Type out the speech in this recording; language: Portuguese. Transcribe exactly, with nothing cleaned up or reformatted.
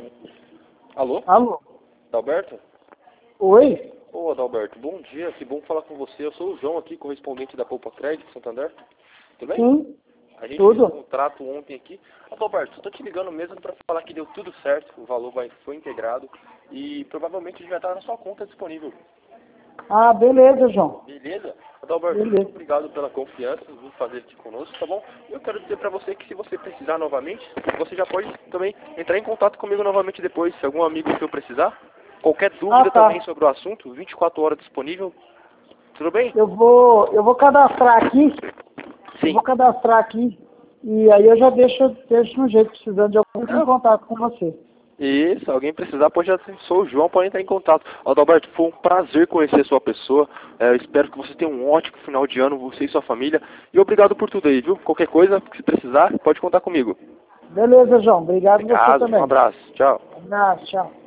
Alô? Alô? Adalberto? Oi? Ô, Adalberto, bom dia, que bom falar com você. Eu sou o João aqui, correspondente da Poupa Crédito, Santander. Tudo bem? Sim, A gente tudo. fez um contrato ontem aqui. Adalberto, estou te ligando mesmo para falar que deu tudo certo, o valor vai, foi integrado e provavelmente já vai estar na sua conta disponível. Ah, beleza, João. Beleza? Adalberto, Beleza. muito obrigado pela confiança em fazer aqui conosco, tá bom? Eu quero dizer para você que se você precisar novamente, você já pode também entrar em contato comigo novamente depois, se algum amigo seu precisar. Qualquer dúvida Ah, tá. também sobre o assunto, vinte e quatro horas disponível. Tudo bem? Eu vou, eu vou cadastrar aqui. Eu Sim. vou cadastrar aqui. E aí eu já deixo, deixo no jeito, precisando de alguém em Ah, contato com você. isso, alguém precisar, pode já sou o João, pode entrar em contato. Adalberto, foi um prazer conhecer a sua pessoa. É, eu espero que você tenha um ótimo final de ano, você e sua família. E obrigado por tudo aí, viu? Qualquer coisa, se precisar, pode contar comigo. Beleza, João. Obrigado você Obrigado, um também. abraço, tchau. Um abraço, tchau.